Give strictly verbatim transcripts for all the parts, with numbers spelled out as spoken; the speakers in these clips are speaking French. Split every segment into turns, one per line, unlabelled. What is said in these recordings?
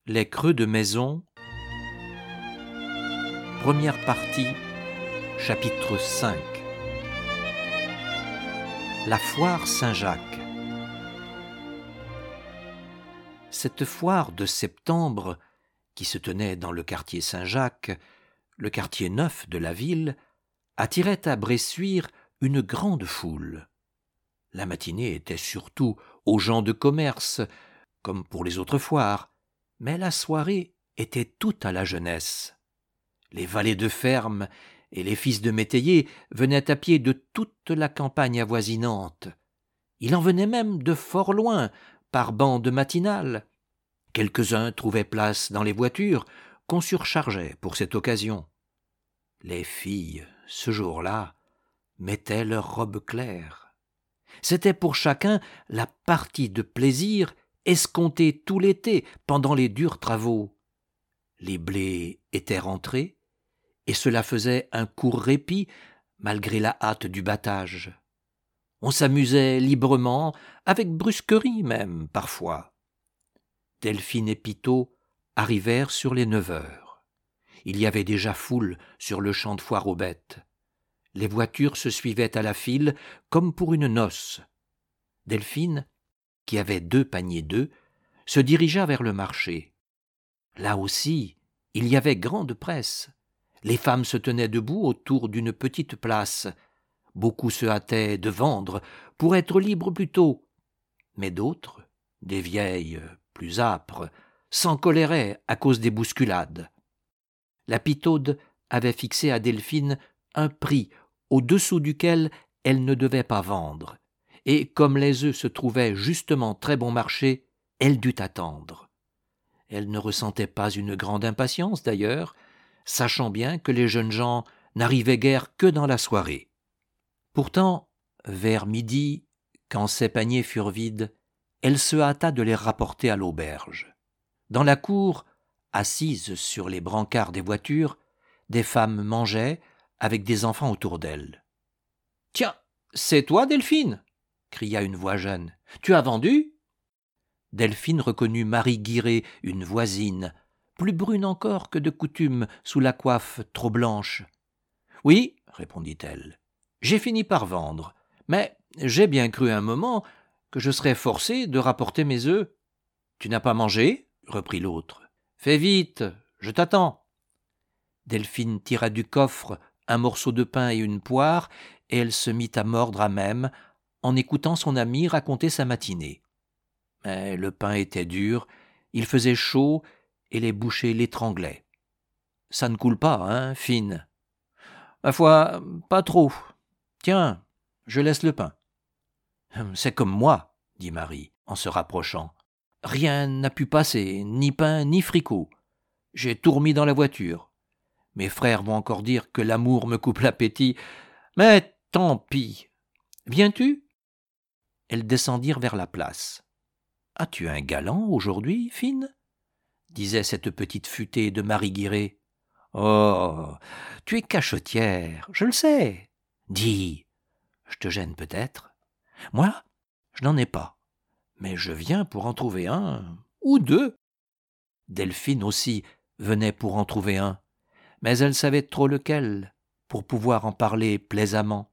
Les creux de maison, première partie, chapitre cinq. La foire Saint-Jacques. Cette foire de septembre, qui se tenait dans le quartier Saint-Jacques, le quartier neuf de la ville, attirait à Bressuire une grande foule. La matinée était surtout aux gens de commerce, comme pour les autres foires, mais la soirée était toute à la jeunesse. Les valets de ferme et les fils de métayers venaient à pied de toute la campagne avoisinante. Il en venait même de fort loin, par bandes matinales. Quelques-uns trouvaient place dans les voitures qu'on surchargeait pour cette occasion. Les filles, ce jour-là, mettaient leurs robes claires. C'était pour chacun la partie de plaisir escomptée tout l'été pendant les durs travaux. Les blés étaient rentrés, et cela faisait un court répit malgré la hâte du battage. On s'amusait librement, avec brusquerie même, parfois. Delphine et Pitot arrivèrent sur les neuf heures. Il y avait déjà foule sur le champ de foire aux bêtes. Les voitures se suivaient à la file comme pour une noce. Delphine, qui avait deux paniers d'œufs, se dirigea vers le marché. Là aussi, il y avait grande presse. Les femmes se tenaient debout autour d'une petite place. Beaucoup se hâtaient de vendre pour être libres plus tôt. Mais d'autres, des vieilles plus âpres, s'encoléraient à cause des bousculades. La Pitaude avait fixé à Delphine un prix au-dessous duquel elle ne devait pas vendre, et comme les œufs se trouvaient justement très bon marché, elle dut attendre. Elle ne ressentait pas une grande impatience d'ailleurs, sachant bien que les jeunes gens n'arrivaient guère que dans la soirée. Pourtant, vers midi, quand ses paniers furent vides, elle se hâta de les rapporter à l'auberge. Dans la cour, assises sur les brancards des voitures, des femmes mangeaient, avec des enfants autour d'elles. « Tiens, c'est toi, Delphine ?» cria une voix jeune. « Tu as vendu ?» Delphine reconnut Marie Guiret, une voisine, plus brune encore que de coutume sous la coiffe trop blanche. « Oui, » répondit-elle, « j'ai fini par vendre, mais j'ai bien cru un moment que je serais forcée de rapporter mes œufs. »« Tu n'as pas mangé ?» reprit l'autre. « Fais vite, je t'attends. » Delphine tira du coffre un morceau de pain et une poire, et elle se mit à mordre à même, en écoutant son amie raconter sa matinée. Mais le pain était dur, il faisait chaud, et les bouchées l'étranglaient. « Ça ne coule pas, hein, Fine ?»« Ma foi, pas trop. Tiens, je laisse le pain. »« C'est comme moi, » dit Marie, en se rapprochant. « Rien n'a pu passer, ni pain, ni fricot. J'ai tout remis dans la voiture. Mes frères vont encore dire que l'amour me coupe l'appétit, mais tant pis. Viens-tu » Elles descendirent vers la place. « As-tu un galant aujourd'hui, Fine ?» disait cette petite futée de Marie Guiret. « Oh, tu es cachetière, je le sais. Dis, je te gêne peut-être. Moi, je n'en ai pas, mais je viens pour en trouver un, ou deux. » Delphine aussi venait pour en trouver un, mais elle savait trop lequel pour pouvoir en parler plaisamment.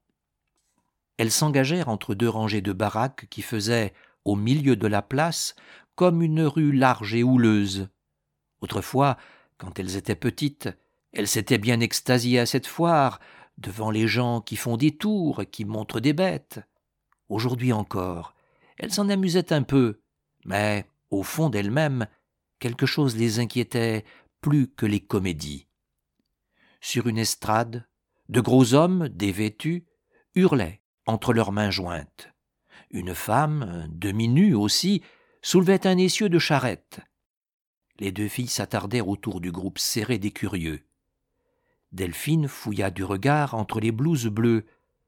Elles s'engagèrent entre deux rangées de baraques qui faisaient, au milieu de la place, comme une rue large et houleuse. Autrefois, quand elles étaient petites, elles s'étaient bien extasiées à cette foire, devant les gens qui font des tours et qui montrent des bêtes. Aujourd'hui encore, elles s'en amusaient un peu, mais, au fond d'elles-mêmes, quelque chose les inquiétait plus que les comédies. Sur une estrade, de gros hommes, dévêtus, hurlaient entre leurs mains jointes. Une femme, demi-nue aussi, soulevait un essieu de charrette. Les deux filles s'attardèrent autour du groupe serré des curieux. Delphine fouilla du regard entre les blouses bleues.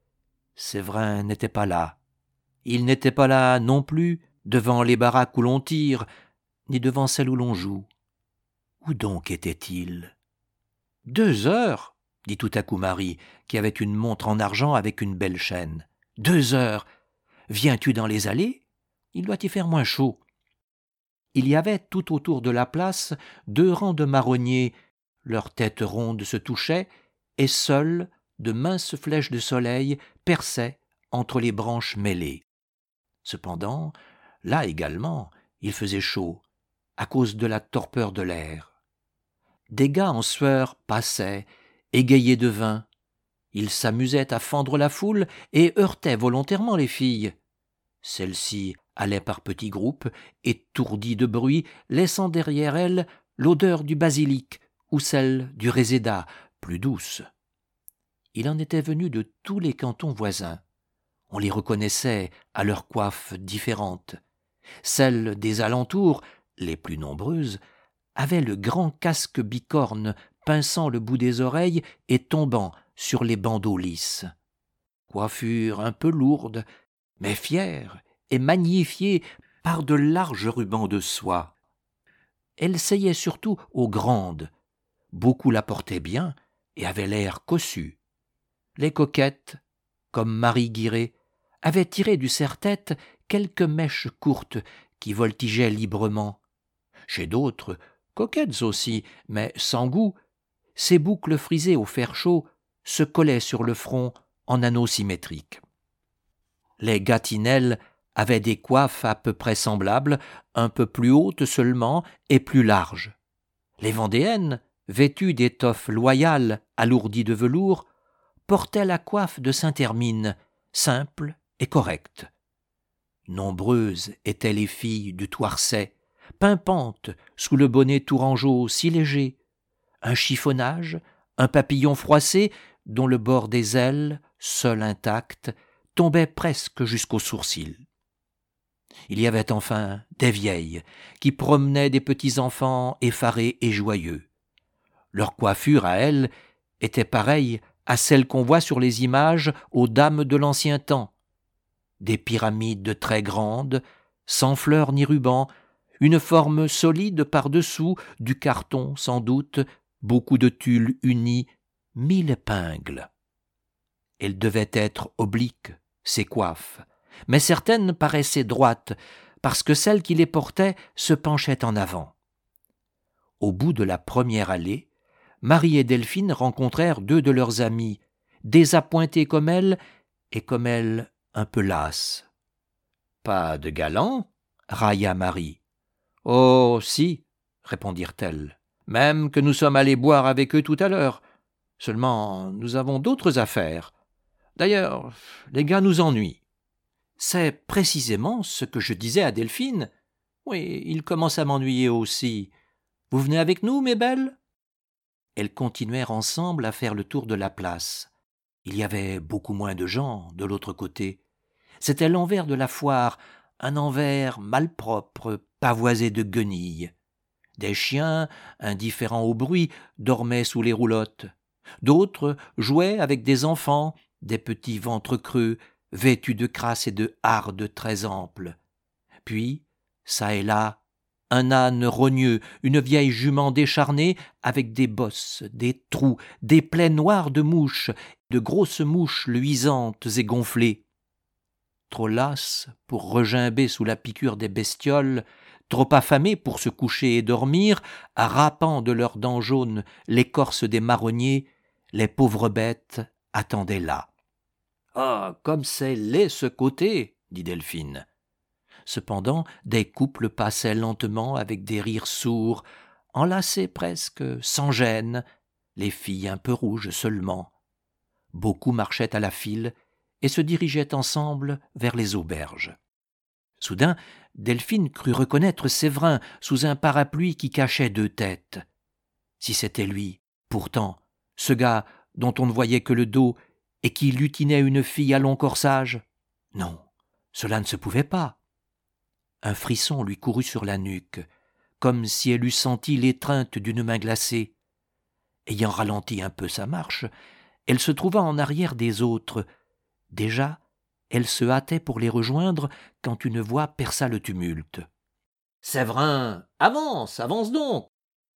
Séverin n'était pas là. Il n'était pas là non plus devant les baraques où l'on tire, ni devant celles où l'on joue. Où donc était-il ? « Deux heures !» dit tout à coup Marie, qui avait une montre en argent avec une belle chaîne. « Deux heures ! Viens-tu dans les allées ? Il doit y faire moins chaud. » il y avait tout autour de la place deux rangs de marronniers, leurs têtes rondes se touchaient, et seules de minces flèches de soleil perçaient entre les branches mêlées. Cependant, là également, il faisait chaud, à cause de la torpeur de l'air. Des gars en sueur passaient, égayés de vin. Ils s'amusaient à fendre la foule et heurtaient volontairement les filles. Celles-ci allaient par petits groupes, étourdies de bruit, laissant derrière elles l'odeur du basilic ou celle du réséda, plus douce. Il en était venu de tous les cantons voisins. On les reconnaissait à leurs coiffes différentes. Celles des alentours, les plus nombreuses, avaient le grand casque bicorne pinçant le bout des oreilles et tombant sur les bandeaux lisses. Coiffure un peu lourde, mais fière et magnifiée par de larges rubans de soie. Elle seyait surtout aux grandes. Beaucoup la portaient bien et avaient l'air cossu. Les coquettes, comme Marie Guiret, avaient tiré du serre-tête quelques mèches courtes qui voltigeaient librement. Chez d'autres, coquettes aussi, mais sans goût, ces boucles frisées au fer chaud se collaient sur le front en anneaux symétriques. Les gâtinelles avaient des coiffes à peu près semblables, un peu plus hautes seulement et plus larges. Les vendéennes, vêtues d'étoffes loyales alourdies de velours, portaient la coiffe de Sainte-Hermine, simple et correcte. Nombreuses étaient les filles du Toircet, pimpantes sous le bonnet tourangeau si léger, un chiffonnage, un papillon froissé dont le bord des ailes, seul intact, tombait presque jusqu'aux sourcils. Il y avait enfin des vieilles qui promenaient des petits-enfants effarés et joyeux. Leur coiffure à elles était pareille à celle qu'on voit sur les images aux dames de l'ancien temps. Des pyramides très grandes, sans fleurs ni rubans, une forme solide par-dessous, du carton sans doute, beaucoup de tulle uni, mille épingles. Elles devaient être obliques, ces coiffes, mais certaines paraissaient droites, parce que celles qui les portaient se penchaient en avant. Au bout de la première allée, Marie et Delphine rencontrèrent deux de leurs amies, désappointées comme elles, et comme elles un peu lasses. « Pas de galant ?» railla Marie. « Oh, si, » répondirent-elles, « même que nous sommes allés boire avec eux tout à l'heure. Seulement, nous avons d'autres affaires. D'ailleurs, les gars nous ennuient. » C'est précisément ce que je disais à Delphine. Oui, ils commencent à m'ennuyer aussi. Vous venez avec nous, mes belles ? Elles continuèrent ensemble à faire le tour de la place. Il y avait beaucoup moins de gens de l'autre côté. C'était l'envers de la foire, un envers malpropre, pavoisé de guenilles. Des chiens, indifférents au bruit, dormaient sous les roulottes. D'autres jouaient avec des enfants, des petits ventres creux, vêtus de crasses et de hardes très amples. Puis, çà et là, un âne rogneux, une vieille jument décharnée, avec des bosses, des trous, des plaies noires de mouches, de grosses mouches luisantes et gonflées. Trop lasses pour regimber sous la piqûre des bestioles, trop affamées pour se coucher et dormir, râpant de leurs dents jaunes l'écorce des marronniers, les pauvres bêtes attendaient là. « Ah, comme c'est laid ce côté !» dit Delphine. Cependant, des couples passaient lentement avec des rires sourds, enlacés presque, sans gêne, les filles un peu rouges seulement. Beaucoup marchaient à la file et se dirigeaient ensemble vers les auberges. Soudain, Delphine crut reconnaître Séverin sous un parapluie qui cachait deux têtes. Si c'était lui, pourtant, ce gars dont on ne voyait que le dos et qui lutinait une fille à long corsage ? Non, cela ne se pouvait pas. Un frisson lui courut sur la nuque, comme si elle eût senti l'étreinte d'une main glacée. Ayant ralenti un peu sa marche, elle se trouva en arrière des autres. Déjà, elle se hâtait pour les rejoindre quand une voix perça le tumulte. « Séverin, avance, avance donc !»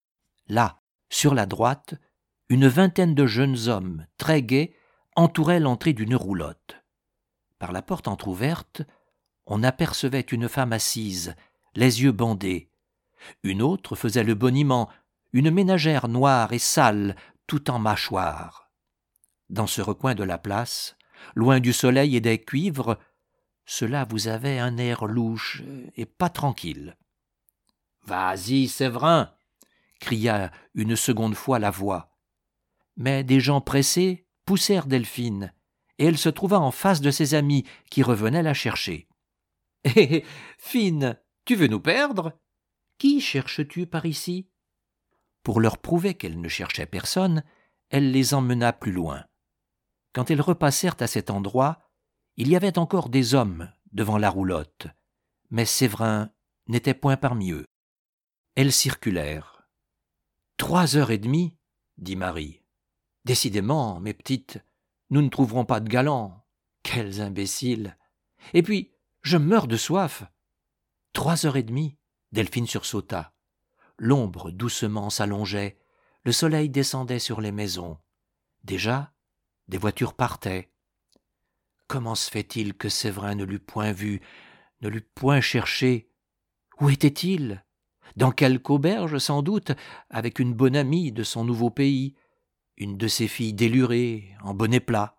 Là, sur la droite, une vingtaine de jeunes hommes, très gais, entouraient l'entrée d'une roulotte. Par la porte entr'ouverte, on apercevait une femme assise, les yeux bandés, Une autre faisait le boniment, une ménagère noire et sale, tout en mâchoire. Dans ce recoin de la place, loin du soleil et des cuivres, cela vous avait un air louche et pas tranquille. « Vas-y, Séverin !» cria une seconde fois la voix. Mais des gens pressés poussèrent Delphine, et elle se trouva en face de ses amis qui revenaient la chercher. « Hé, Fine, tu veux nous perdre ? Qui cherches-tu par ici ?» Pour leur prouver qu'elle ne cherchait personne, elle les emmena plus loin. Quand ils repassèrent à cet endroit, il y avait encore des hommes devant la roulotte, mais Séverin n'était point parmi eux. Elles circulèrent. « Trois heures et demie, » dit Marie. « Décidément, mes petites, nous ne trouverons pas de galant. Quels imbéciles ! Et puis, je meurs de soif. » Trois heures et demie, Delphine sursauta. L'ombre doucement s'allongeait, le soleil descendait sur les maisons. Déjà, des voitures partaient. Comment se fait-il que Séverin ne l'eût point vu, ne l'eût point cherché ? Où était-il ? Dans quelque auberge, sans doute, avec une bonne amie de son nouveau pays, une de ses filles délurées, en bonnet plat.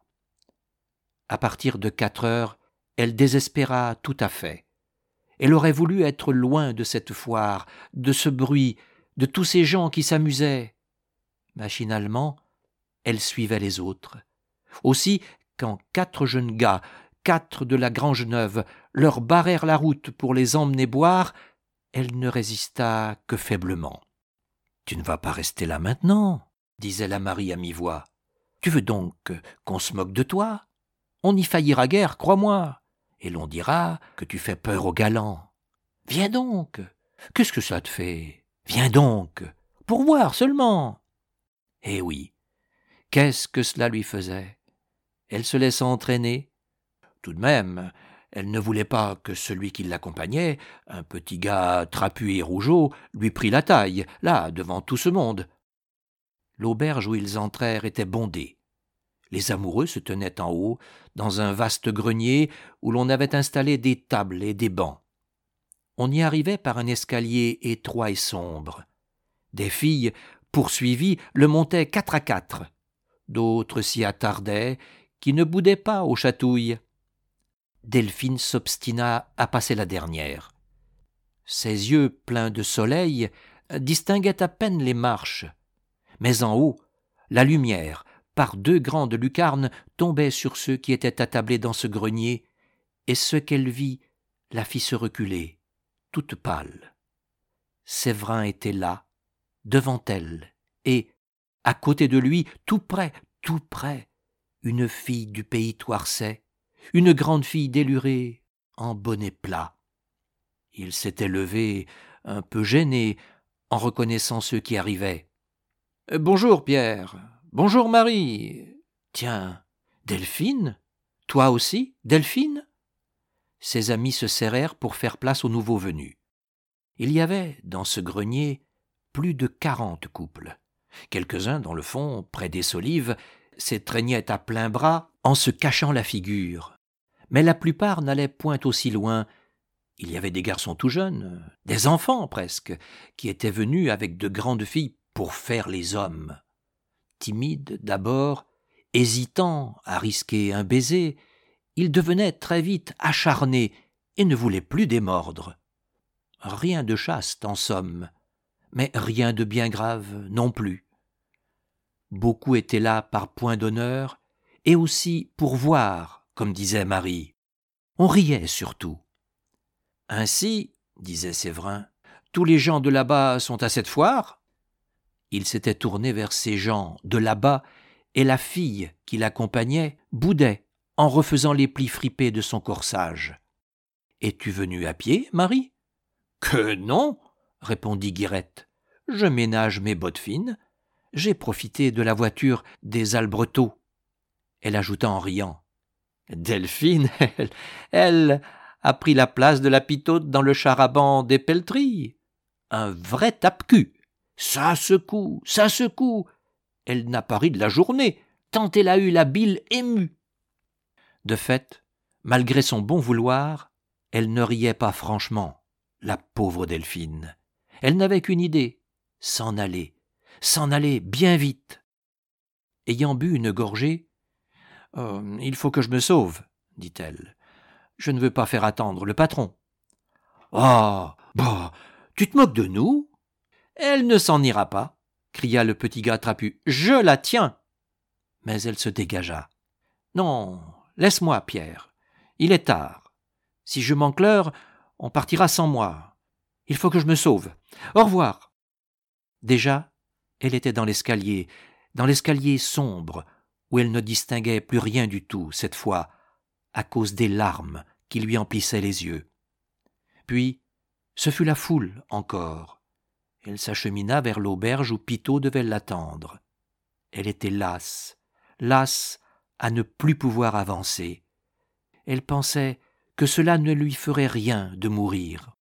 À partir de quatre heures, elle désespéra tout à fait. Elle aurait voulu être loin de cette foire, de ce bruit, de tous ces gens qui s'amusaient. Machinalement, elle suivait les autres. Aussi, quand quatre jeunes gars, quatre de la Grange-Neuve, leur barrèrent la route pour les emmener boire, elle ne résista que faiblement. « Tu ne vas pas rester là maintenant ?» disait la Marie à mi-voix. « Tu veux donc qu'on se moque de toi ? On n'y faillira guère, crois-moi, et l'on dira que tu fais peur aux galants. Viens donc, qu'est-ce que ça te fait ? Viens donc, pour voir seulement. » Eh oui, qu'est-ce que cela lui faisait ? Elle se laissa entraîner. Tout de même, elle ne voulait pas que celui qui l'accompagnait, un petit gars trapu et rougeau, lui prît la taille, là, devant tout ce monde. L'auberge où ils entrèrent était bondée. Les amoureux se tenaient en haut, dans un vaste grenier où l'on avait installé des tables et des bancs. On y arrivait par un escalier étroit et sombre. Des filles, poursuivies, le montaient quatre à quatre. D'autres s'y attardaient, qui ne boudaient pas aux chatouilles. Delphine s'obstina à passer la dernière. Ses yeux pleins de soleil distinguaient à peine les marches. Mais en haut, la lumière, par deux grandes lucarnes, tombait sur ceux qui étaient attablés dans ce grenier, et ce qu'elle vit la fit se reculer, toute pâle. Séverin était là, devant elle, et, à côté de lui, tout près, tout près, une fille du pays Toirçay, une grande fille délurée, en bonnet plat. Il s'était levé, un peu gêné, en reconnaissant ceux qui arrivaient. « Bonjour, Pierre. Bonjour, Marie. Tiens, Delphine ? Toi aussi, Delphine ?» Ses amis se serrèrent pour faire place aux nouveaux venus. Il y avait, dans ce grenier, plus de quarante couples. Quelques-uns, dans le fond, près des solives, s'étreignaient à plein bras en se cachant la figure. Mais la plupart n'allaient point aussi loin. Il y avait des garçons tout jeunes, des enfants presque, qui étaient venus avec de grandes filles pour faire les hommes. Timides d'abord, hésitants à risquer un baiser, ils devenaient très vite acharnés et ne voulaient plus démordre. Rien de chaste en somme, mais rien de bien grave non plus. Beaucoup étaient là par point d'honneur et aussi pour voir, comme disait Marie. On riait surtout. Ainsi, disait Séverin, tous les gens de là-bas sont à cette foire ? Il s'était tourné vers ces gens de là-bas et la fille qui l'accompagnait boudait en refaisant les plis fripés de son corsage. « Es-tu venue à pied, Marie ?»« Que non !» répondit Guirette. « Je ménage mes bottes fines. J'ai profité de la voiture des Albreteaux. » Elle ajouta en riant. « Delphine, elle, elle a pris la place de la pitote dans le char-à-banc des pelleteries. Un vrai tape-cul. Ça secoue, ça secoue. Elle n'a pas ri de la journée, tant elle a eu la bile émue. » De fait, malgré son bon vouloir, elle ne riait pas franchement, la pauvre Delphine. Elle n'avait qu'une idée, s'en aller, s'en aller bien vite. Ayant bu une gorgée, oh, « Il faut que je me sauve, » dit-elle. « Je ne veux pas faire attendre le patron. »« Ah, bah, tu te moques de nous ?»« Elle ne s'en ira pas, » cria le petit gars trapu. « Je la tiens !» Mais elle se dégagea. « Non, laisse-moi, Pierre. Il est tard. Si je manque l'heure, on partira sans moi. Il faut que je me sauve. Au revoir. » Déjà, elle était dans l'escalier, dans l'escalier sombre, où elle ne distinguait plus rien du tout, cette fois, à cause des larmes qui lui emplissaient les yeux. Puis, ce fut la foule encore. Elle s'achemina vers l'auberge où Pitot devait l'attendre. Elle était lasse, lasse à ne plus pouvoir avancer. Elle pensait que cela ne lui ferait rien de mourir.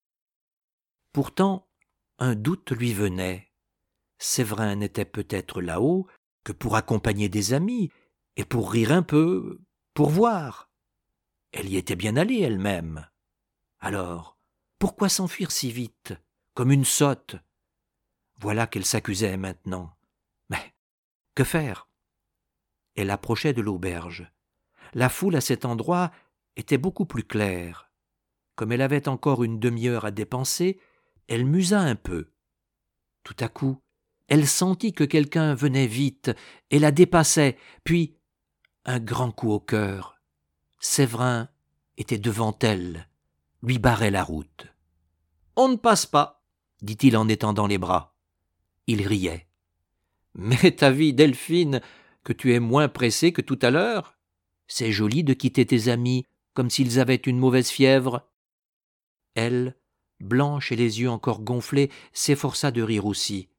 Pourtant, un doute lui venait. Séverin n'était peut-être là-haut que pour accompagner des amis et pour rire un peu, pour voir. Elle y était bien allée elle-même. Alors, pourquoi s'enfuir si vite, comme une sotte ? Voilà qu'elle s'accusait maintenant. Mais que faire ? Elle approchait de l'auberge. La foule à cet endroit était beaucoup plus claire. Comme elle avait encore une demi-heure à dépenser, elle musa un peu. Tout à coup, elle sentit que quelqu'un venait vite et la dépassait, puis un grand coup au cœur. Séverin était devant elle, lui barrait la route. « On ne passe pas, » dit-il en étendant les bras. Il riait. « Mais ta vie, Delphine, que tu es moins pressée que tout à l'heure. C'est joli de quitter tes amis comme s'ils avaient une mauvaise fièvre. » Elle, blanche et les yeux encore gonflés, s'efforça de rire aussi.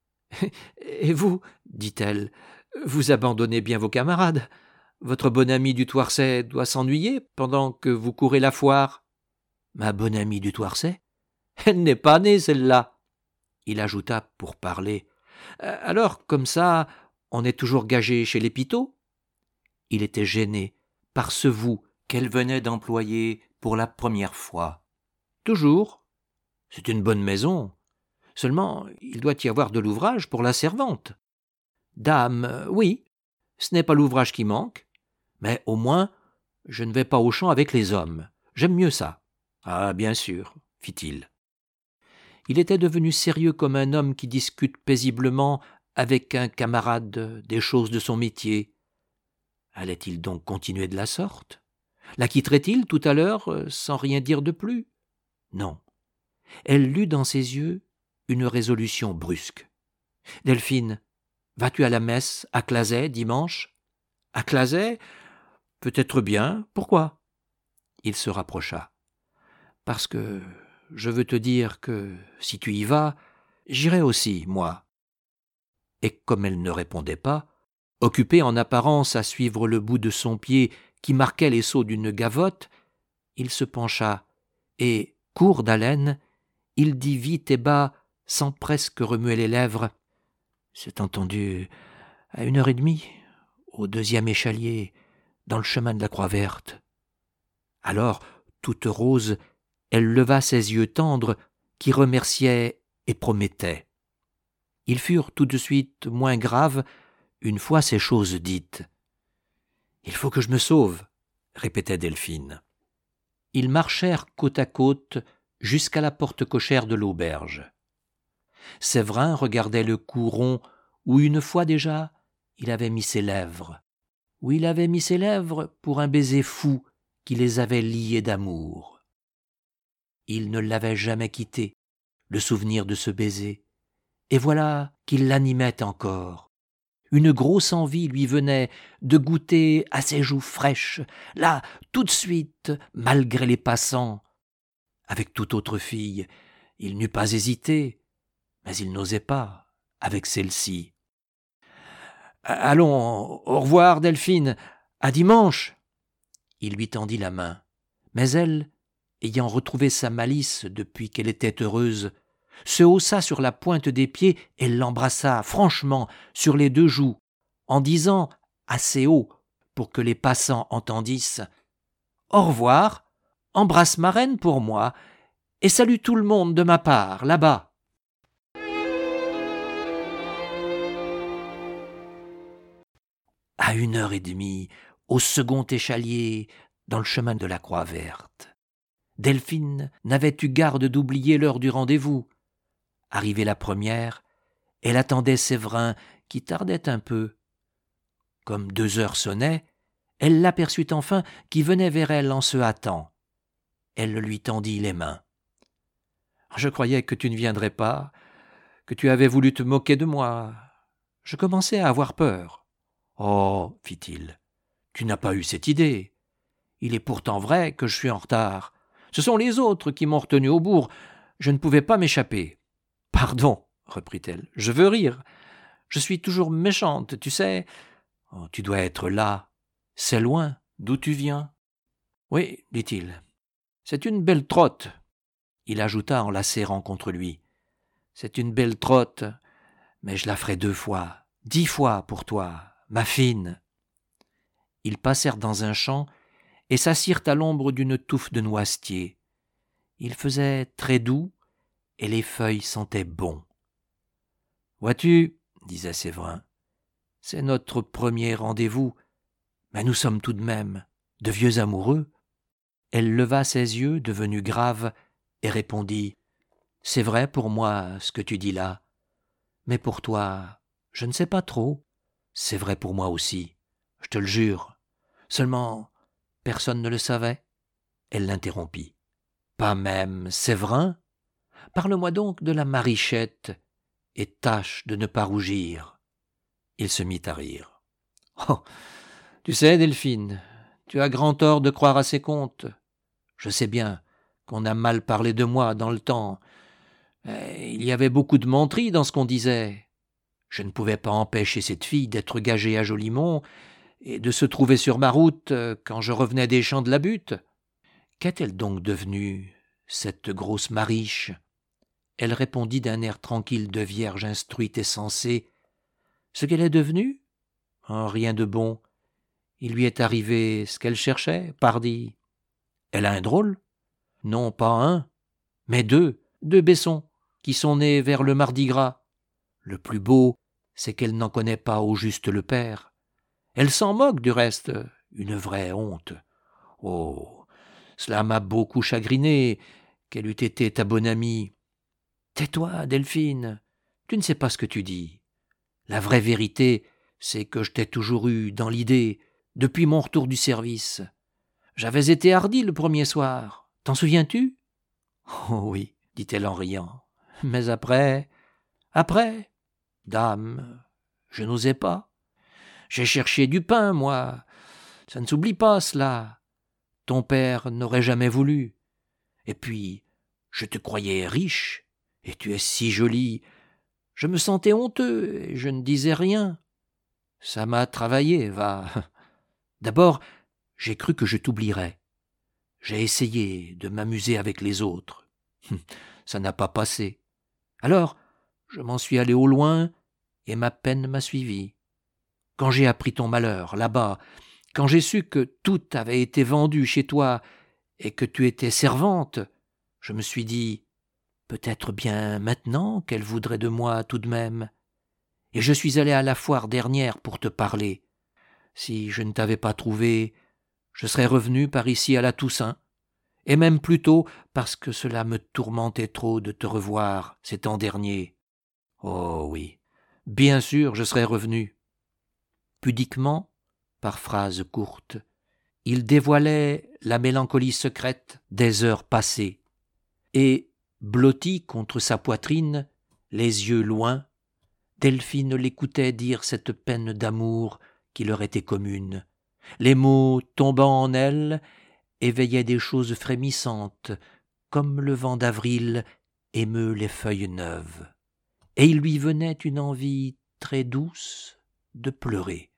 « Et vous, dit-elle, vous abandonnez bien vos camarades. Votre bonne amie du Toircet doit s'ennuyer pendant que vous courez la foire. »« Ma bonne amie du Toircet ? Elle n'est pas née, celle-là. » Il ajouta pour parler. « Alors, comme ça, on est toujours gagé chez les Pitot ?» Il était gêné par ce « vous » qu'elle venait d'employer pour la première fois. « Toujours. C'est une bonne maison. Seulement, il doit y avoir de l'ouvrage pour la servante. »« Dame, oui, ce n'est pas l'ouvrage qui manque. Mais au moins, je ne vais pas au champ avec les hommes. J'aime mieux ça. »« Ah, bien sûr, » fit-il. Il était devenu sérieux comme un homme qui discute paisiblement avec un camarade des choses de son métier. Allait-il donc continuer de la sorte ? La quitterait-il tout à l'heure sans rien dire de plus ? Non. Elle lut dans ses yeux une résolution brusque. « Delphine, vas-tu à la messe à Clazet dimanche ? » ?»« À Clazet ? Peut-être bien. Pourquoi ?» Il se rapprocha. « Parce que je veux te dire que, si tu y vas, j'irai aussi, moi. » Et comme elle ne répondait pas, occupé en apparence à suivre le bout de son pied qui marquait les sauts d'une gavotte, il se pencha et, court d'haleine, il dit vite et bas, sans presque remuer les lèvres, « C'est entendu, à une heure et demie, au deuxième échalier, dans le chemin de la Croix-Verte. » Alors, toute rose, elle leva ses yeux tendres qui remerciaient et promettaient. Ils furent tout de suite moins graves une fois ces choses dites. « Il faut que je me sauve, » répétait Delphine. Ils marchèrent côte à côte jusqu'à la porte cochère de l'auberge. Séverin regardait le cou rond où une fois déjà il avait mis ses lèvres, où il avait mis ses lèvres pour un baiser fou qui les avait liés d'amour. Il ne l'avait jamais quitté, le souvenir de ce baiser, et voilà qu'il l'animait encore. Une grosse envie lui venait de goûter à ses joues fraîches, là, tout de suite, malgré les passants. Avec toute autre fille, il n'eût pas hésité, mais il n'osait pas avec celle-ci. « Allons, au revoir, Delphine, à dimanche !» Il lui tendit la main, mais elle, ayant retrouvé sa malice depuis qu'elle était heureuse, se haussa sur la pointe des pieds et l'embrassa franchement sur les deux joues, en disant assez haut pour que les passants entendissent « Au revoir, embrasse ma reine pour moi et salue tout le monde de ma part, là-bas. » à une heure et demie, au second échalier, dans le chemin de la Croix Verte. Delphine n'avait eu garde d'oublier l'heure du rendez-vous. Arrivée la première, elle attendait Séverin, qui tardait un peu. Comme deux heures sonnaient, elle l'aperçut enfin qui venait vers elle en se hâtant. Elle lui tendit les mains. « Je croyais que tu ne viendrais pas, que tu avais voulu te moquer de moi. Je commençais à avoir peur. »« Oh, fit-il, tu n'as pas eu cette idée. Il est pourtant vrai que je suis en retard. Ce sont les autres qui m'ont retenu au bourg. Je ne pouvais pas m'échapper. »« Pardon, reprit-elle, je veux rire. Je suis toujours méchante, tu sais. Oh, tu dois être là. C'est loin, d'où tu viens. »« Oui, dit-il. C'est une belle trotte. » Il ajouta en la serrant contre lui. « C'est une belle trotte, mais je la ferai deux fois, dix fois pour toi, ma fine. » Ils passèrent dans un champ et s'assirent à l'ombre d'une touffe de noisetiers. Il faisait très doux et les feuilles sentaient bon. « Vois-tu, disait Séverin, c'est notre premier rendez-vous, mais nous sommes tout de même de vieux amoureux. » Elle leva ses yeux, devenus graves, et répondit « C'est vrai pour moi ce que tu dis là, mais pour toi, je ne sais pas trop. C'est vrai pour moi aussi, je te le jure. Seulement, personne ne le savait. » Elle l'interrompit. « Pas même Séverin ? Parle-moi donc de la Marichette, et tâche de ne pas rougir. » Il se mit à rire. « Oh, tu sais, Delphine, tu as grand tort de croire à ces contes. Je sais bien qu'on a mal parlé de moi dans le temps. Il y avait beaucoup de menterie dans ce qu'on disait. Je ne pouvais pas empêcher cette fille d'être gagée à Jolimont et de se trouver sur ma route quand je revenais des champs de la butte. Qu'est-elle donc devenue, cette grosse Mariche ?» Elle répondit d'un air tranquille de vierge instruite et sensée. « Ce qu'elle est devenue ? Oh, rien de bon. Il lui est arrivé ce qu'elle cherchait, pardi. Elle a un drôle ? Non, pas un, mais deux, deux Besson, qui sont nés vers le Mardi Gras. Le plus beau, c'est qu'elle n'en connaît pas au juste le père. Elle s'en moque du reste, une vraie honte. Oh, cela m'a beaucoup chagriné, qu'elle eût été ta bonne amie. Tais-toi, Delphine, tu ne sais pas ce que tu dis. La vraie vérité, c'est que je t'ai toujours eu dans l'idée, depuis mon retour du service. J'avais été hardi le premier soir, t'en souviens-tu ? » ?»« Oh oui, dit-elle en riant. Mais après, après, dame, je n'osais pas. J'ai cherché du pain, moi. Ça ne s'oublie pas, cela. Ton père n'aurait jamais voulu. Et puis, je te croyais riche, et tu es si jolie. Je me sentais honteux, et je ne disais rien. Ça m'a travaillé, va. D'abord, j'ai cru que je t'oublierais. J'ai essayé de m'amuser avec les autres. Ça n'a pas passé. Alors, je m'en suis allé au loin, et ma peine m'a suivi. Quand j'ai appris ton malheur, là-bas, quand j'ai su que tout avait été vendu chez toi, et que tu étais servante, je me suis dit, peut-être bien maintenant qu'elle voudrait de moi tout de même. Et je suis allé à la foire dernière pour te parler. Si je ne t'avais pas trouvé, je serais revenu par ici à la Toussaint, et même plus tôt parce que cela me tourmentait trop de te revoir ces temps derniers. Oh oui, bien sûr je serais revenu. » Pudiquement, par phrases courtes, il dévoilait la mélancolie secrète des heures passées, et, blottie contre sa poitrine, les yeux loin, Delphine l'écoutait dire cette peine d'amour qui leur était commune. Les mots tombant en elle éveillaient des choses frémissantes, comme le vent d'avril émeut les feuilles neuves. Et il lui venait une envie très douce de pleurer.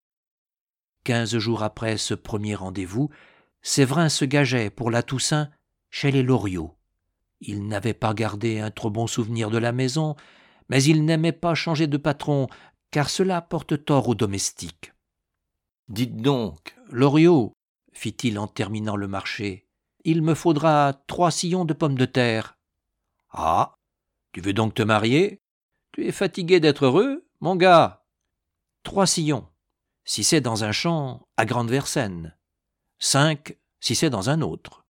Quinze jours après ce premier rendez-vous, Séverin se gageait pour la Toussaint chez les Loriot. Il n'avait pas gardé un trop bon souvenir de la maison, mais il n'aimait pas changer de patron, car cela porte tort aux domestiques. « Dites donc, Loriot, fit-il en terminant le marché, il me faudra trois sillons de pommes de terre. »« Ah, tu veux donc te marier ? Tu es fatigué d'être heureux, mon gars ? Trois sillons. si c'est dans un champ à Grande-Versaine, cinq si c'est dans un autre.